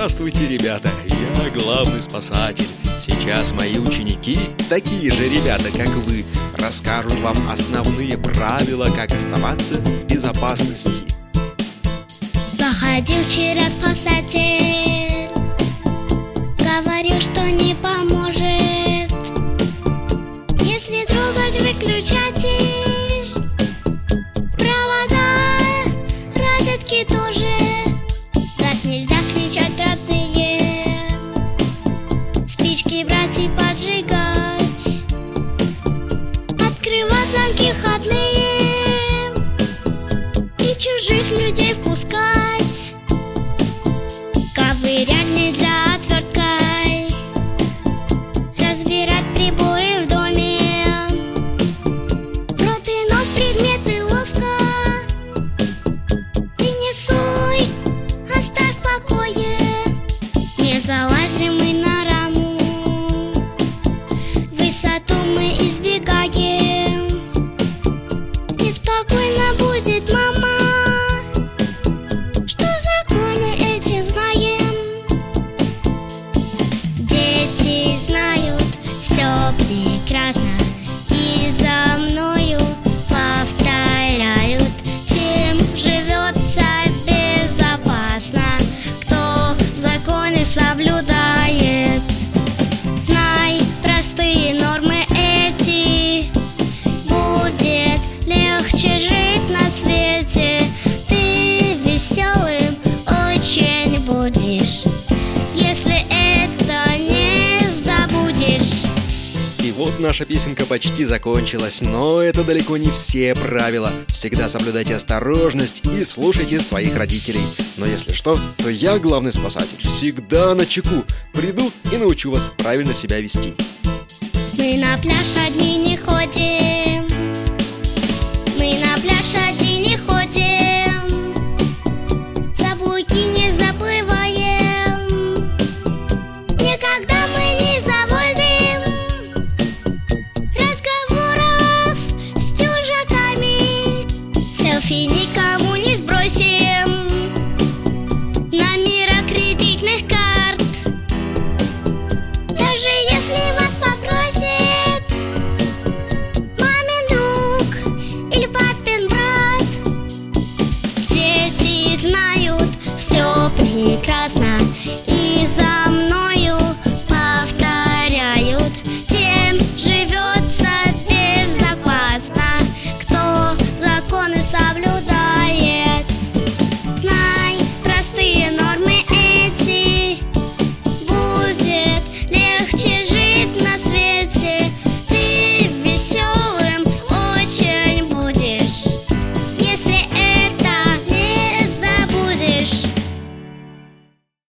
Здравствуйте, ребята, я главный спасатель. Сейчас мои ученики, такие же ребята, как вы, расскажут вам основные правила, как оставаться в безопасности. Заходил вчера спасатель, говорил, что не поможет, если трогать выключатель, провода, розетки тоже. Газ нельзя включать, родные, спички брать и поджигать, открывать замки входные и чужих людей впускать. Ковырять нельзя отверткой, разбирать приборы в доме, в рот и нос предметы ловко. Ты не суй, оставь в покое. Не залазим мы на раму, высоту мы избегаем. Неспокойно будет мама, что законы эти знаем. Дети знают все прекрасно и за мною повторяют. Тем живется безопасно, кто законы соблюдает. Знай простые нормы эти, будет легче жить на свете. Ты веселым очень будешь, если это не забудешь. И вот наша песенка почти закончилась, но это далеко не все правила. Всегда соблюдайте осторожность и слушайте своих родителей. Но если что, то я главный спасатель, всегда на чеку. Приду и научу вас правильно себя вести. Мы на пляж одни не ходим,